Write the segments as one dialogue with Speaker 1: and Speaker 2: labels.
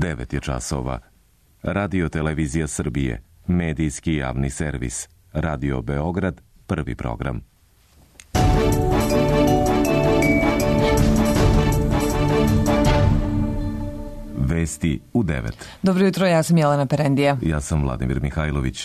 Speaker 1: 9 je časova. Radio Televizija Srbije, medijski javni servis. Radio Beograd, prvi program. Vesti u 9.
Speaker 2: Dobro jutro, ja sam Jelena Perendija.
Speaker 1: Ja sam Vladimir Mihajlović.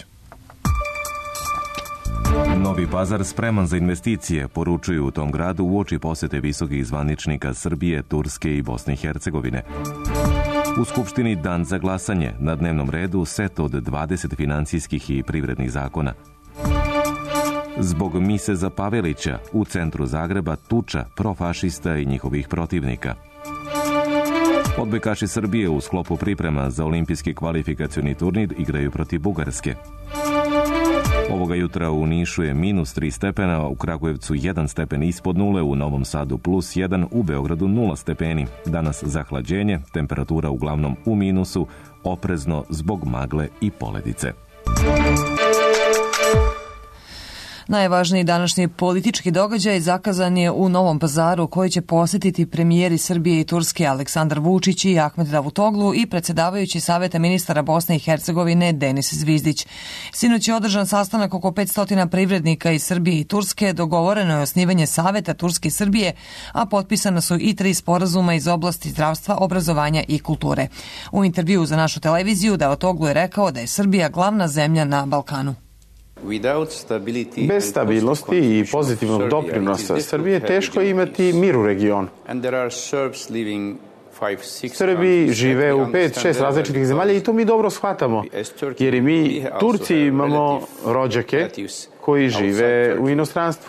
Speaker 1: Novi Pazar spreman za investicije, poručuju u tom gradu uoči posete visokih zvaničnika Srbije, Turske i Bosne i Hercegovine. U Skupštini dan za glasanje, na dnevnom redu set od 20 financijskih i privrednih zakona. Zbog mise za Pavelića u centru Zagreba tuča profašista i njihovih protivnika. Odbojkaši Srbije u sklopu priprema za olimpijski kvalifikacioni turnir igraju protiv Bugarske. Ovoga jutra u Nišu je -3 stepena, u Kragujevcu 1 stepen ispod nule, u Novom Sadu +1, u Beogradu 0 stepeni. Danas zahlađenje, temperatura uglavnom u minusu, oprezno zbog magle i poledice.
Speaker 2: Najvažniji današnji politički događaj zakazan je u Novom Pazaru, koji će posjetiti premijeri Srbije i Turske Aleksandar Vučić i Ahmet Davutoglu i predsjedavajući Saveta ministara Bosne i Hercegovine Denis Zvizdić. Sinoć je održan sastanak oko 500 privrednika iz Srbije i Turske, dogovoreno je osnivanje Saveta Turske i Srbije, a potpisana su i 3 sporazuma iz oblasti zdravstva, obrazovanja i kulture. U intervjuu za našu televiziju Davutoglu je rekao da je Srbija glavna zemlja na Balkanu.
Speaker 3: Bez stabilnosti i pozitivnog doprinosa Srbije teško je imati mir u regionu. Srbi žive u 5-6 različitih zemalja i to mi dobro shvatamo, jer i mi, Turci, imamo rođake koji žive u inostranstvu.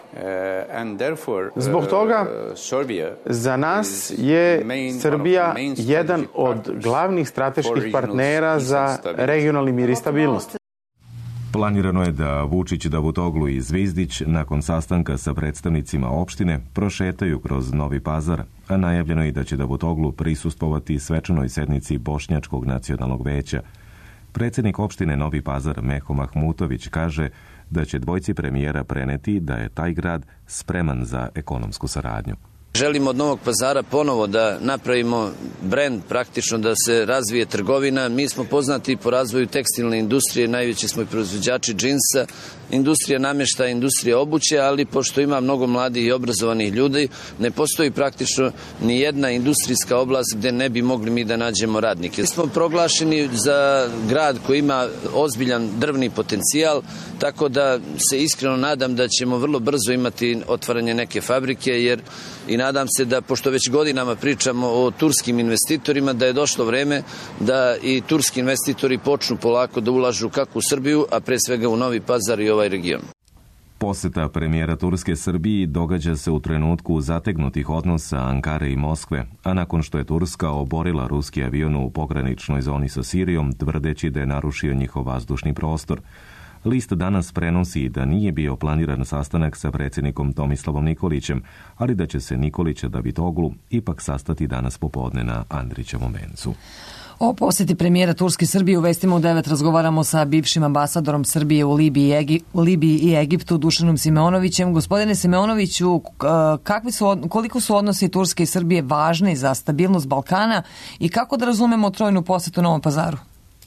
Speaker 3: Zbog toga, za nas je Srbija jedan od glavnih strateških partnera za regionalni mir i stabilnost.
Speaker 1: Planirano je da Vučić, Davutoglu i Zvizdić nakon sastanka sa predstavnicima opštine prošetaju kroz Novi Pazar, a najavljeno je da će Davutoglu prisustvovati svečanoj sednici Bošnjačkog nacionalnog veća. Predsjednik opštine Novi Pazar Meho Mahmutović kaže da će dvojci premijera preneti da je taj grad spreman za ekonomsku saradnju.
Speaker 4: Želimo od Novog Pazara ponovo da napravimo brend, praktično da se razvije trgovina. Mi smo poznati po razvoju tekstilne industrije, najveći smo i proizvođači džinsa, industrija namještaja, industrija obuće, ali pošto ima mnogo mladih i obrazovanih ljudi, ne postoji praktično ni jedna industrijska oblast gdje ne bi mogli mi da nađemo radnike. Smo proglašeni za grad koji ima ozbiljan drvni potencijal, tako da se iskreno nadam da ćemo vrlo brzo imati otvaranje neke fabrike, jer i nadam se da, pošto već godinama pričamo o turskim investitorima, da je došlo vreme da i turski investitori počnu polako da ulažu kako u Srbiju, a pre svega u Novi Pazar i ovaj region.
Speaker 1: Poseta premijera Turske Srbiji događa se u trenutku zategnutih odnosa Ankare i Moskve, a nakon što je Turska oborila ruski avion u pograničnoj zoni sa Sirijom, tvrdeći da je narušio njihov vazdušni prostor. List danas prenosi da nije bio planiran sastanak sa predsjednikom Tomislavom Nikolićem, ali da će se Nikolić i Davutoglu ipak sastati danas popodne na Andrićevom vencu.
Speaker 2: O posjeti premijera Turske i Srbije u vestima u 9 razgovaramo sa bivšim ambasadorom Srbije u Libiji i Egiptu Dušanom Simeonovićem. Gospodine Simeonoviću, koliko su odnosi Turske i Srbije važni za stabilnost Balkana i kako da razumemo trojnu posjetu Novom Pazaru?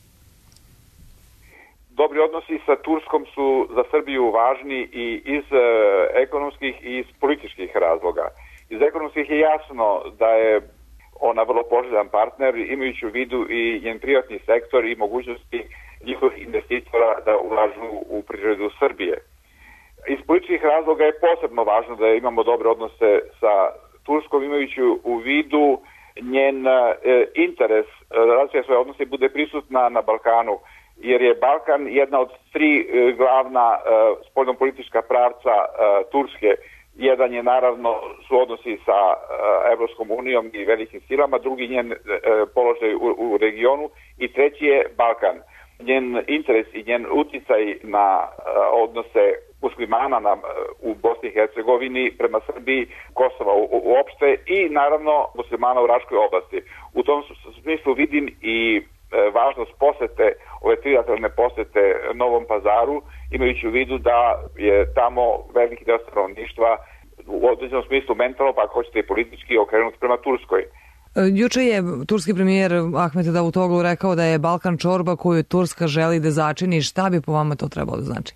Speaker 5: Dobri odnosi sa Turskom su za Srbiju važni i iz ekonomskih i iz političkih razloga. Iz ekonomskih je jasno da je ona vrlo poželjan partner, imajući u vidu i njen privatni sektor i mogućnosti njihovih investitora da ulažu u privredu Srbije. Iz političkih razloga je posebno važno da imamo dobre odnose sa Turskom, imajući u vidu njen interes da razvija svoje odnose i bude prisutna na Balkanu, jer je Balkan jedna od 3 glavna spoljnopolitička pravca Turske. Jedan je naravno su odnosi sa Evropskom unijom i velikim silama, drugi njen položaj u regionu i treći je Balkan. Njen interes i njen uticaj na odnose muslimana u Bosni i Hercegovini prema Srbiji, Kosova uopšte i naravno muslimana u Raškoj oblasti. U tom smislu vidim i važnost posete, ove trilateralne posete Novom Pazaru, imajući u vidu da je tamo veliki deo stanovništva u određenom smislu mentalno, pa ako hoćete i politički, okrenut prema Turskoj.
Speaker 2: Juče je turski premijer Ahmet Davutoglu rekao da je Balkan čorba koju Turska želi da začini. Šta bi po vama to trebalo da znači?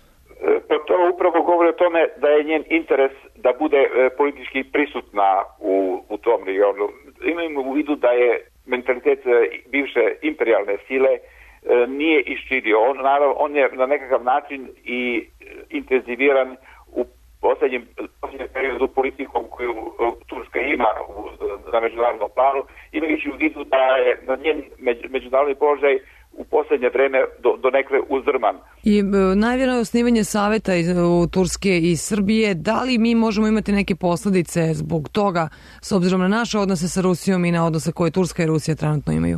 Speaker 5: To upravo govori o tome da je njen interes da bude politički prisutna u tom regionu. Imamo u vidu da je mentalitet bivše imperijalne sile nije iščirio. On je na nekakav način i intenziviran u posljednjem periodu politikom koju Turska ima na međunarodnom planu, imajući u vidu da je na njen međunarodni položaj u posljednje vreme do nekle uzdrman.
Speaker 2: I najavljeno je osnivanje saveta u Turske i Srbije. Da li mi možemo imati neke posledice zbog toga, s obzirom na naše odnose sa Rusijom i na odnose koje Turska i Rusija trenutno imaju?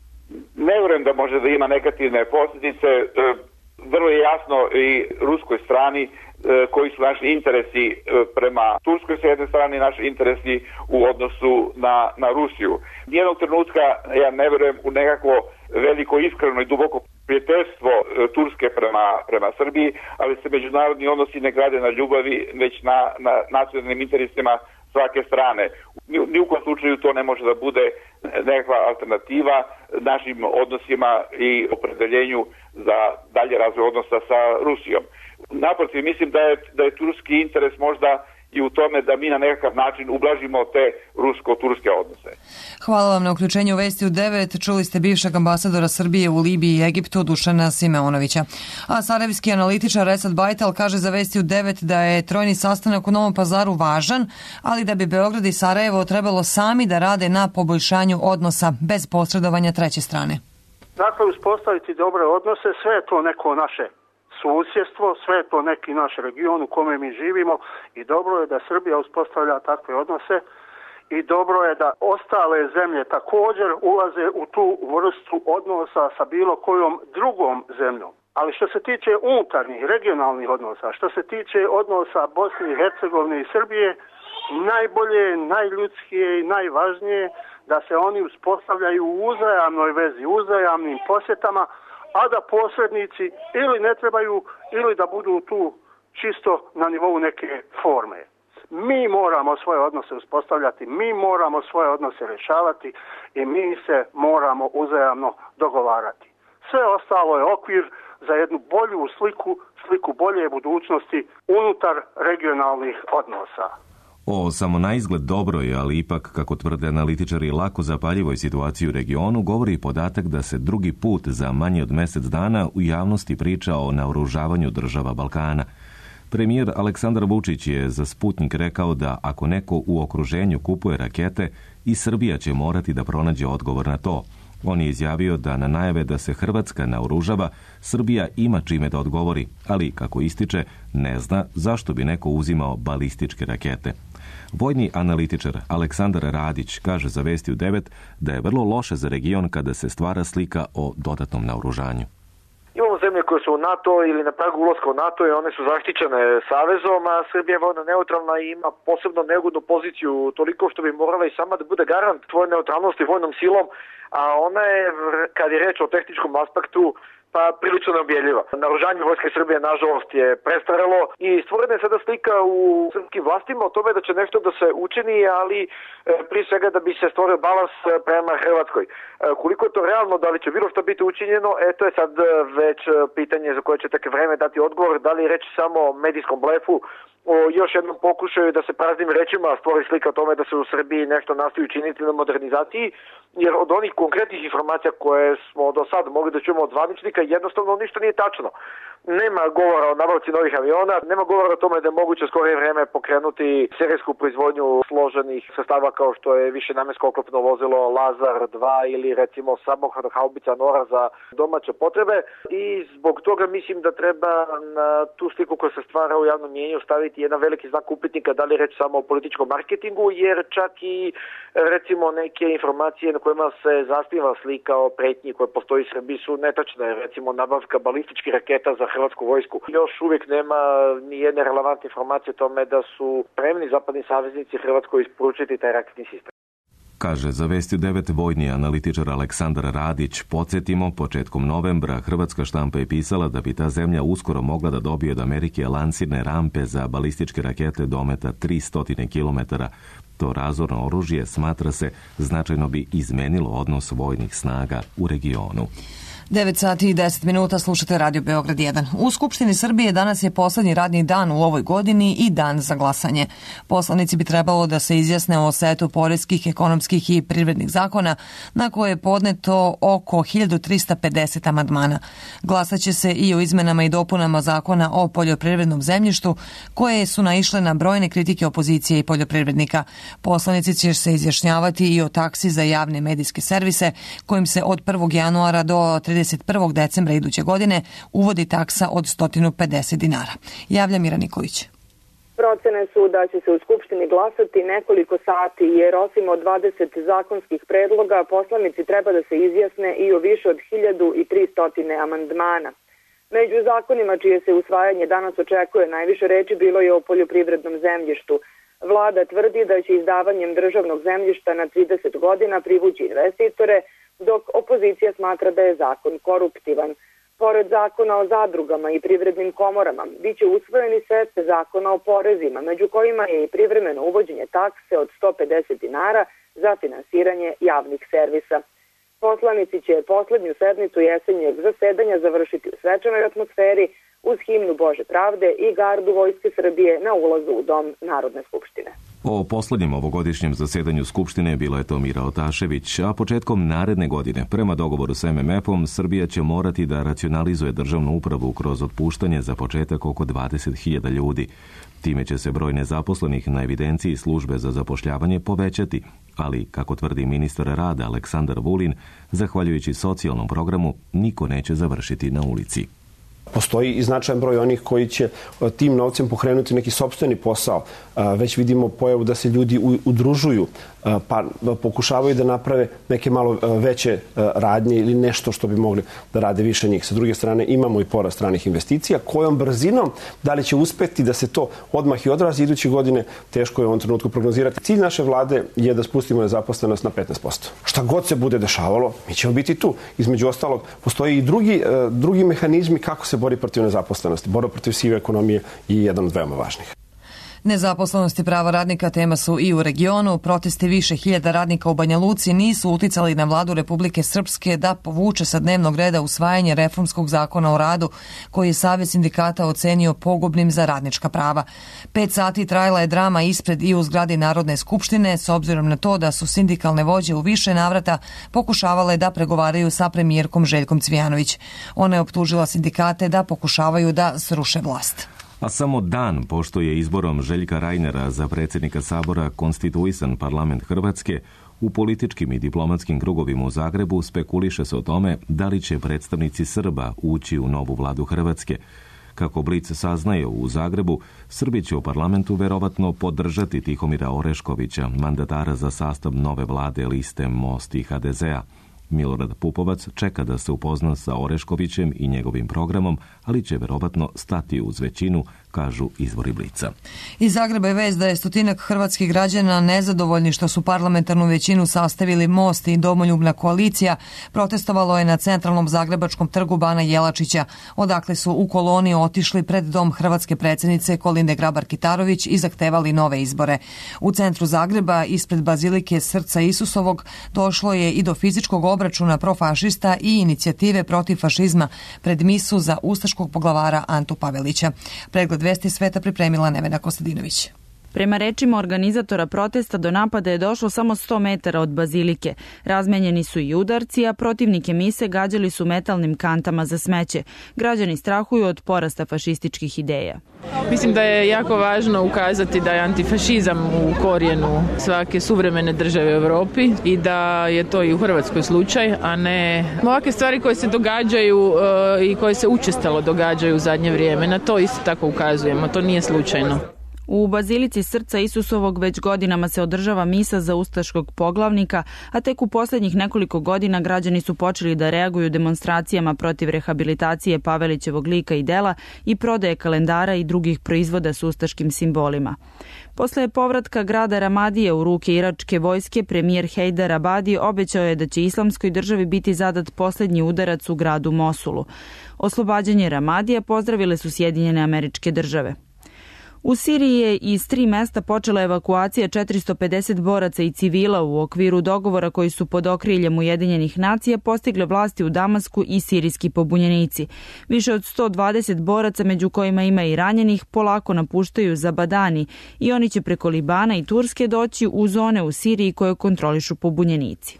Speaker 5: Ne vjerujem da može da ima negativne posljedice. Vrlo je jasno i ruskoj strani koji su naši interesi prema Turskoj s jedne strane, naši interesi u odnosu na Rusiju. Nijednog trenutka ja ne vjerujem u nekakvo veliko iskreno i duboko prijateljstvo Turske prema Srbiji, ali se međunarodni odnosi ne grade na ljubavi, već na nacionalnim interesima svake strane. Ni u kojem slučaju to ne može da bude nekakva alternativa našim odnosima i opredeljenju za dalje razvoj odnosa sa Rusijom. Naprotiv, mislim da je turski interes možda i u tome da mi na nekakav način ublažimo te rusko-turske odnose.
Speaker 2: Hvala vam na uključenju u Vesti u 9. Čuli ste bivšeg ambasadora Srbije u Libiji i Egiptu Dušana Simeonovića. A sarajevski analitičar Esad Bajtal kaže za Vesti u 9 da je trojni sastanak u Novom Pazaru važan, ali da bi Beograd i Sarajevo trebalo sami da rade na poboljšanju odnosa bez posredovanja treće strane.
Speaker 6: Dakle, uspostaviti dobre odnose, sve je to neko naše susjedstvo, sve je to neki naš region u kome mi živimo i dobro je da Srbija uspostavlja takve odnose i dobro je da ostale zemlje također ulaze u tu vrstu odnosa sa bilo kojom drugom zemljom. Ali što se tiče unutarnjih, regionalnih odnosa, što se tiče odnosa Bosne i Hercegovine i Srbije, najbolje, najljudskije i najvažnije da se oni uspostavljaju u uzajamnoj vezi, uzajamnim posjetama, a da posrednici ili ne trebaju ili da budu tu čisto na nivou neke forme. Mi moramo svoje odnose uspostavljati, mi moramo svoje odnose rješavati i mi se moramo uzajamno dogovarati. Sve ostalo je okvir za jednu bolju sliku bolje budućnosti unutar regionalnih odnosa.
Speaker 1: O samo naizgled dobroj, ali ipak, kako tvrde analitičari, lako zapaljivoj situaciji u regionu, govori podatak da se drugi put za manje od mjesec dana u javnosti priča o naoružavanju država Balkana. Premijer Aleksandar Vučić je za Sputnik rekao da ako neko u okruženju kupuje rakete, i Srbija će morati da pronađe odgovor na to. On je izjavio da na najave da se Hrvatska naoružava, Srbija ima čime da odgovori, ali, kako ističe, ne zna zašto bi neko uzimao balističke rakete. Vojni analitičar Aleksandar Radić kaže za Vesti u 9 da je vrlo loše za region kada se stvara slika o dodatnom naoružanju.
Speaker 7: Imamo zemlje koje su u NATO ili na pragu ulaska u NATO i one su zaštićene savezom, a Srbija je vojno neutralna i ima posebno neugodnu poziciju, toliko što bi morala i sama da bude garant svoje neutralnosti vojnom silom, a ona je, kad je reč o tehničkom aspektu, pa prilično neobjeljiva. Naoružanje vojske Srbije, nažalost, je prestarelo i stvorena je sada slika u srpskim vlastima o tome da će nešto da se učini, ali prije svega da bi se stvorio balans prema Hrvatskoj. Koliko je to realno, da li će bilo što biti učinjeno, to je sad već pitanje za koje će tek vreme dati odgovor, da li je reći samo o medijskom blefu, o još jednom pokušaju da se praznim rečima stvori slika o tome da se u Srbiji nešto nastoji učiniti na modernizaciji, jer od onih konkretnih informacija koje smo do sad mogli da čujemo od zvaničnika jednostavno ništa nije tačno. Nema govora o nabavci novih aviona, nema govora o tome da je moguće skorije vreme pokrenuti serijsku proizvodnju složenih sastava kao što je višenamjensko oklopno vozilo Lazar 2 ili recimo samohran haubica Nora za domaće potrebe i zbog toga mislim da treba na tu sliku koja se stvara u javnom mnijenju staviti jedan veliki znak upitnika, da li je reč samo o političkom marketingu, jer čak i recimo neke informacije na kojima se zasniva slika o pretnji koje postoji u Srbiji su netačne, recimo nabavka balističkih raketa za hrvatsku vojsku. Još uvijek nema ni jedne relevantne informacije o tome da su spremni zapadni saveznici Hrvatskoj isporučiti taj raketni sistem.
Speaker 1: Kaže za Vesti 9 vojni analitičar Aleksandar Radić. Podsjetimo, početkom novembra hrvatska štampa je pisala da bi ta zemlja uskoro mogla da dobije od Amerike lansirne rampe za balističke rakete dometa 300 km. To razorno oružje, smatra se, značajno bi izmenilo odnos vojnih snaga u regionu.
Speaker 2: 9 sati i 10 minuta, slušate Radio Beograd 1. U Skupštini Srbije danas je poslednji radni dan u ovoj godini i dan za glasanje. Poslanici bi trebalo da se izjasne o setu poreskih, ekonomskih i privrednih zakona na koje je podneto oko 1350 amandmana. Glasaće se i o izmenama i dopunama zakona o poljoprivrednom zemljištu koje su naišle na brojne kritike opozicije i poljoprivrednika. Poslanici će se izjašnjavati i o taksi za javne medijske servise kojim se od 1. januara do 31. decembra iduće godine uvodi taksa od 150 dinara. Javlja Mira Nikolić.
Speaker 8: Procene su da će se u Skupštini glasati nekoliko sati, jer osim od 20 zakonskih predloga, poslanici treba da se izjasne i o više od 1300 amandmana. Među zakonima čije se usvajanje danas očekuje najviše reči bilo je o poljoprivrednom zemljištu. Vlada tvrdi da će izdavanjem državnog zemljišta na 30 godina privući investitore, dok opozicija smatra da je zakon koruptivan. Pored zakona o zadrugama i privrednim komorama, bit će usvojeni set zakona o porezima, među kojima je i privremeno uvođenje takse od 150 dinara za finansiranje javnih servisa. Poslanici će poslednju sednicu jesenjeg zasedanja završiti u svečanoj atmosferi uz himnu Bože pravde i gardu Vojske Srbije na ulazu u Dom Narodne skupštine.
Speaker 1: O poslednjem ovogodišnjem zasedanju Skupštine bila je to Mira Otašević, a početkom naredne godine, prema dogovoru sa MMF-om, Srbija će morati da racionalizuje državnu upravu kroz otpuštanje za početak oko 20.000 ljudi. Time će se broj nezaposlenih na evidenciji službe za zapošljavanje povećati, ali, kako tvrdi ministar rada Aleksandar Vulin, zahvaljujući socijalnom programu, niko neće završiti na ulici.
Speaker 9: Postoji i značajan broj onih koji će tim novcem pokrenuti neki sopstveni posao. Već vidimo pojavu da se ljudi udružuju, pa pokušavaju da naprave neke malo veće radnje ili nešto što bi mogli da rade više njih. Sa druge strane, imamo i porast stranih investicija. Kojom brzinom, da li će uspeti da se to odmah i odrazi iduće godine, teško je u ovom trenutku prognozirati. Cilj naše vlade je da spustimo nezaposlenost na 15%. Šta god se bude dešavalo, mi ćemo biti tu. Između ostalog, postoji i drugi mehanizmi kako se bori protiv nezaposlenosti. Borba protiv sive ekonomije je jedan od veoma važnih.
Speaker 2: Nezaposlenost i prava radnika tema su i u regionu. Protesti više hiljada radnika u Banja Luci nisu uticali na vladu Republike Srpske da povuče sa dnevnog reda usvajanje reformskog zakona o radu, koji je Savez sindikata ocenio pogubnim za radnička prava. 5 sati trajala je drama ispred i u zgradi Narodne skupštine, s obzirom na to da su sindikalne vođe u više navrata pokušavale da pregovaraju sa premijerkom Željkom Cvijanović. Ona je optužila sindikate da pokušavaju da sruše vlast.
Speaker 1: A samo dan pošto je izborom Željka Rajnera za predsjednika Sabora konstituisan parlament Hrvatske, u političkim i diplomatskim krugovima u Zagrebu spekuliše se o tome da li će predstavnici Srba ući u novu vladu Hrvatske. Kako Blic saznaje u Zagrebu, Srbi će u parlamentu verovatno podržati Tihomira Oreškovića, mandatara za sastav nove vlade liste Most i HDZ-a. Milorad Pupovac čeka da se upozna sa Oreškovićem i njegovim programom, ali će verovatno stati uz većinu, kažu izvori Blica.
Speaker 2: Iz Zagreba je vest da je 100 hrvatskih građana nezadovoljni što su parlamentarnu većinu sastavili Most i Domoljubna koalicija. Protestovalo je na centralnom zagrebačkom trgu Bana Jelačića, odakle su u koloni otišli pred dom hrvatske predsjednice Kolinde Grabar-Kitarović i zahtevali nove izbore. U centru Zagreba, ispred bazilike Srca Isusovog, došlo je i do fizičkog obračuna profašista i inicijative protiv fašizma pred misu za ustaškog poglavara Antu Pavelića. Pregled vesti sveta pripremila Nevena Kostadinović.
Speaker 10: Prema rečima organizatora protesta, do napada je došlo samo 100 metara od bazilike. Razmenjeni su i udarci, a protivnike mise gađali su metalnim kantama za smeće. Građani strahuju od porasta fašističkih ideja.
Speaker 11: Mislim da je jako važno ukazati da je antifašizam u korijenu svake suvremene države u Europi i da je to i u Hrvatskoj slučaj, a ne ovakve stvari koje se događaju i koje se učestalo događaju u zadnje vrijeme. Na to isto tako ukazujemo, to nije slučajno.
Speaker 10: U Bazilici Srca Isusovog već godinama se održava misa za ustaškog poglavnika, a tek u posljednjih nekoliko godina građani su počeli da reaguju demonstracijama protiv rehabilitacije Pavelićevog lika i dela i prodaje kalendara i drugih proizvoda s ustaškim simbolima. Posle povratka grada Ramadije u ruke iračke vojske, premijer Hejdar Abadi obećao je da će islamskoj državi biti zadat posljednji udarac u gradu Mosulu. Oslobađanje Ramadije pozdravile su Sjedinjene Američke Države. U Siriji je iz 3 mesta počela evakuacija 450 boraca i civila u okviru dogovora koji su pod okriljem Ujedinjenih nacija postigle vlasti u Damasku i sirijski pobunjenici. Više od 120 boraca, među kojima ima i ranjenih, polako napuštaju Zabadani i oni će preko Libana i Turske doći u zone u Siriji koje kontrolišu pobunjenici.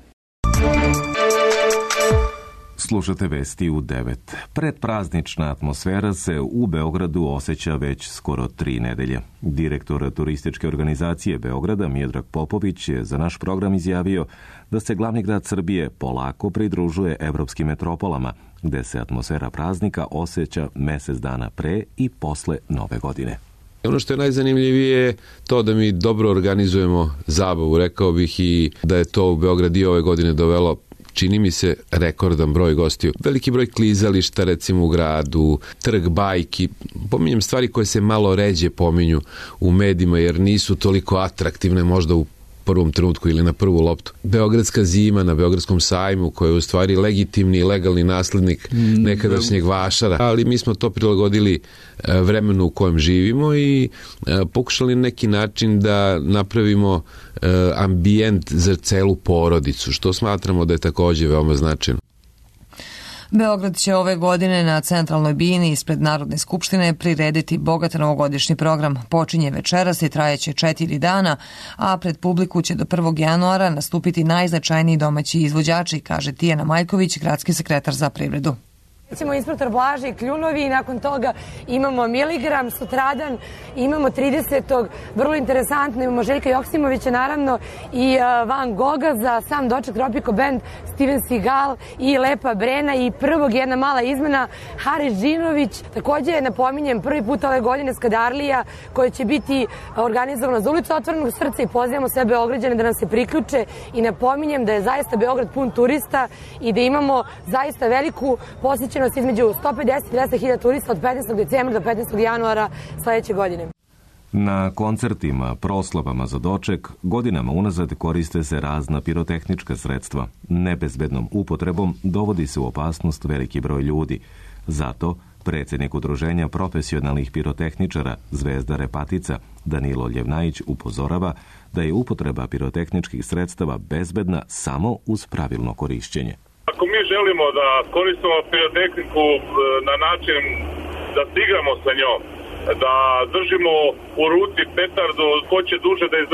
Speaker 1: Slušate vesti u 9. Predpraznična atmosfera se u Beogradu osjeća već skoro 3 nedelje. Direktor turističke organizacije Beograda Miodrag Popović je za naš program izjavio da se glavni grad Srbije polako pridružuje evropskim metropolama, gde se atmosfera praznika osjeća mjesec dana pre i posle Nove godine.
Speaker 12: Ono što je najzanimljivije je to da mi dobro organizujemo zabavu, rekao bih, i da je to u Beograd i ove godine dovelo, čini mi se, rekordan broj gostiju. Veliki broj klizališta, recimo u gradu, trg bajki, pominjem stvari koje se malo ređe pominju u medijima jer nisu toliko atraktivne možda u prvom trenutku ili na prvu loptu. Beogradska zima na Beogradskom sajmu, koji je u stvari legitimni i legalni naslednik nekadašnjeg vašara, ali mi smo to prilagodili vremenu u kojem živimo i pokušali na neki način da napravimo ambijent za celu porodicu, što smatramo da je također veoma značajno.
Speaker 2: Beograd će ove godine na centralnoj bini ispred Narodne skupštine prirediti bogat novogodišnji program. Počinje večeras i trajeće 4 dana, a pred publiku će do 1. januara nastupiti najznačajniji domaći izvođači, kaže Tijana Majković, gradski sekretar za privredu.
Speaker 13: Recimo inspektor Blaže i Kljunovi i nakon toga imamo Miligram, sutradan imamo 30. vrlo interesantno, imamo Željka Joksimovića naravno i Van Gogha, za sam doček Tropico Band, Steven Seagal i Lepa Brena i prvog jedna mala izmena, Haris Džinović. Također napominjem prvi put ove godine Skadarlija koja će biti organizovana za ulicu Otvorenog srca i pozivamo sve Beograđane da nam se priključe i napominjem da je zaista Beograd pun turista i da imamo zaista veliku posjećenost između 150 i 200 hiljada turista od 15. decembra do 15. januara sljedeće godine.
Speaker 1: Na koncertima, proslavama za doček, godinama unazad koriste se razna pirotehnička sredstva. Nebezbednom upotrebom dovodi se u opasnost veliki broj ljudi. Zato predsjednik Udruženja profesionalnih pirotehničara Zvezda Repatica Danilo Ljevnajić upozorava da je upotreba pirotehničkih sredstava bezbedna samo uz pravilno korišćenje.
Speaker 14: Ako mi želimo da koristimo pirotehniku na način da se igramo sa njom, da držimo u ruci petardu, ko će duže da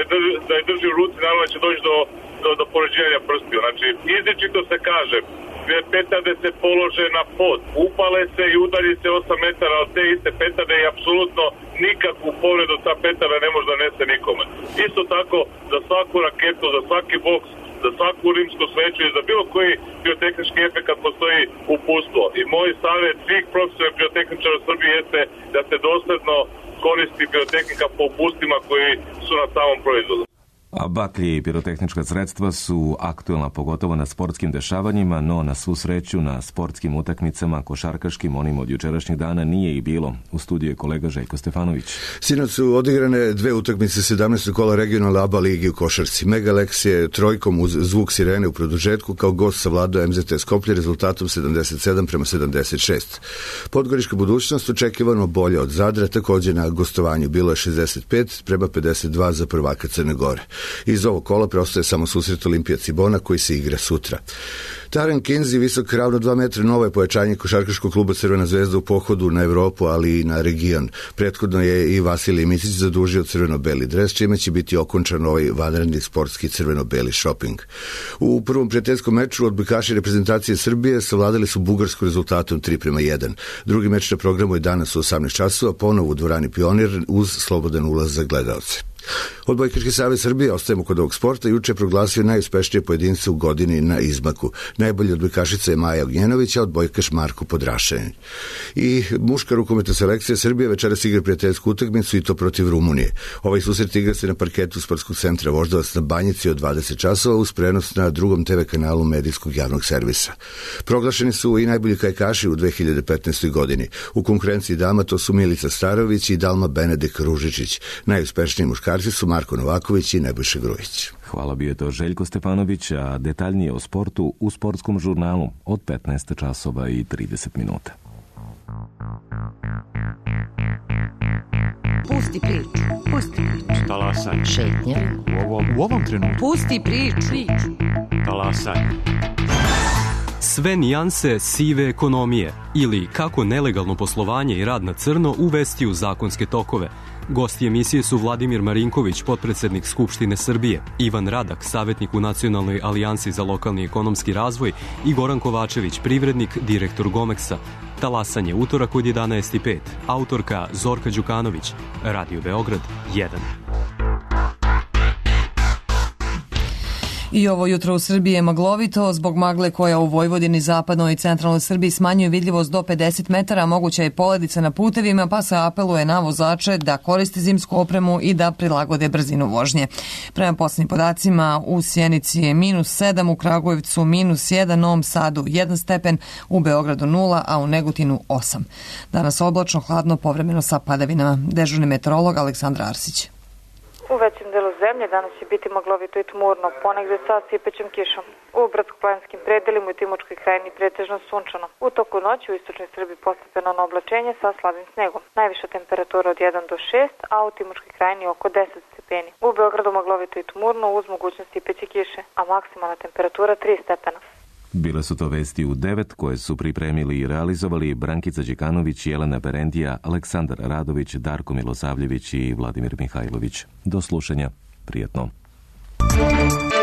Speaker 14: je drži u ruci, naravno će doći do poređenja prstiju. Znači, izričito se kaže, petarde se polože na pod, upale se i udalji se 8 metara od te iste petarde i apsolutno nikakvu povredu ta petarda ne može da nese nikome. Isto tako, za svaku raketu, za svaki boks, za svaku rimsku sveću i za bilo koji pirotehnički efekt postoji uputstvo. I moj savjet svih profesionalnih pirotehničara u Srbiji jeste da se dosledno koristi pirotehnika po upustima koji su na samom proizvodu.
Speaker 1: A baklje i pirotehnička sredstva su aktuelna pogotovo na sportskim dešavanjima, no na svu sreću na sportskim utakmicama, košarkaškim, onim od jučerašnjeg dana nije i bilo. U studiju je kolega Željko Stefanović.
Speaker 15: Sinoć su odigrane 2 utakmice 17. kola regionalne ABA ligi u košarci. Megalex je trojkom uz zvuk sirene u produžetku kao gost savladao MZT Skoplje rezultatom 77-76. Podgorička budućnost očekivano bolja od Zadra, također na gostovanju bilo je 65-52 za prvaka Crne Gore. Iz ovog kola preostaje samo susret Olimpija Cibona koji se igra sutra. Taren Kinzi, visok ravno 2 metra, novo je pojačanje košarkaškog kluba Crvena zvezda u pohodu na Evropu, ali i na region. Prethodno je i Vasilij Micić zadužio crveno-beli dres, čime će biti okončan ovaj vanredni sportski crveno-beli šoping. U prvom prijateljskom meču odbojkaši reprezentacije Srbije savladali su Bugarsku rezultatom 3:1. Drugi meč na programu je danas u 18 časova, ponovo u dvorani Pionir uz slobodan ulaz za gledaoce. Odbojkaški savez Srbije, ostajemo kod ovog sporta, juče je proglasio najuspešnije pojedince u godini na izmaku. Najbolja odbojkašica je Maja Ognjenović, a odbojkaš Marko Podrašević. I muška rukometna selekcija Srbije večeras igra prijateljsku utakmicu i to protiv Rumunije. Ovaj susret igra se na parketu Sportskog centra Voždovac na Banjici od 20 časova uz prenos na drugom TV kanalu medijskog javnog servisa. Proglašeni su i najbolji kajakaši u 2015. godini. U konkurenciji dama to su Milica Starović i Dalma Benedek Ružičić. Najuspešniji muškarci su Marko Novaković i Nebojša Grujić.
Speaker 1: Hvala, bio je to Željko Stefanović, a detaljnije o sportu u sportskom žurnalu od 15 časova i 30 minuta.
Speaker 16: Pusti priču. Pusti priču.
Speaker 17: Talasaj.
Speaker 16: Šetnja.
Speaker 17: U ovom trenutku.
Speaker 16: Pusti priču.
Speaker 17: Talasaj.
Speaker 18: Sve nijanse sive ekonomije ili kako nelegalno poslovanje i rad na crno uvesti u zakonske tokove. Gosti emisije su Vladimir Marinković, potpredsednik Skupštine Srbije, Ivan Radak, savjetnik u Nacionalnoj alijansi za lokalni ekonomski razvoj i Goran Kovačević, privrednik, direktor Gomeksa. Talasanje, utorak od 11:05. Autorka Zorka Đukanović. Radio Beograd 1.
Speaker 2: I ovo jutro u Srbiji je maglovito. Zbog magle koja u Vojvodini, zapadnoj i centralnoj Srbiji smanjuje vidljivost do 50 metara, moguća je poledica na putevima, pa se apeluje na vozače da koriste zimsku opremu i da prilagode brzinu vožnje. Prema poslednjim podacima, u Sjenici je -7, u Kragujevcu -1, Novom Sadu 1 stepen, u Beogradu 0, a u Negotinu 8. Danas oblačno, hladno, povremeno sa padavinama. Dežurni meteorolog Aleksandar Arsić.
Speaker 19: U većem delu zemlje danas će biti maglovito i tmurno, ponegde sa sipećom kišom. U brdsko-planinskim predelima i Timočkoj krajini pretežno sunčano. U toku noći u istočnoj Srbiji postepeno na oblačenje sa slabim snegom. Najviša temperatura od 1 do 6, a u Timočkoj krajini oko 10 stepeni. U Beogradu maglovito i tmurno uz mogućnost sipeće kiše, a maksimalna temperatura 3 stepena.
Speaker 1: Bile su to vesti u 9 koje su pripremili i realizovali Brankica Đekanović, Jelena Berendija, Aleksandar Radović, Darko Milosavljević i Vladimir Mihajlović. Do slušanja. Prijetno.